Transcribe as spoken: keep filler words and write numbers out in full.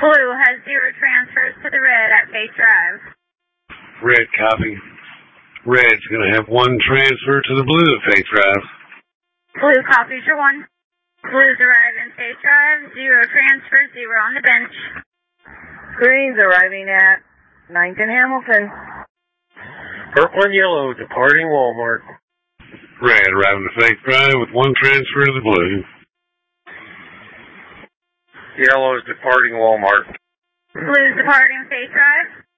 Blue has zero transfers to the red at Faith Drive. Red copy. Red's going to have one transfer to the blue at Faith Drive. Blue copies your one. Blues arrive in Faith Drive, zero transfers, zero on the bench. Green's arriving at ninth and Hamilton. Purple and yellow departing Walmart. Red arriving to Faith Drive with one transfer to the blue. Yellow is departing Walmart. Blues departing Faith Drive.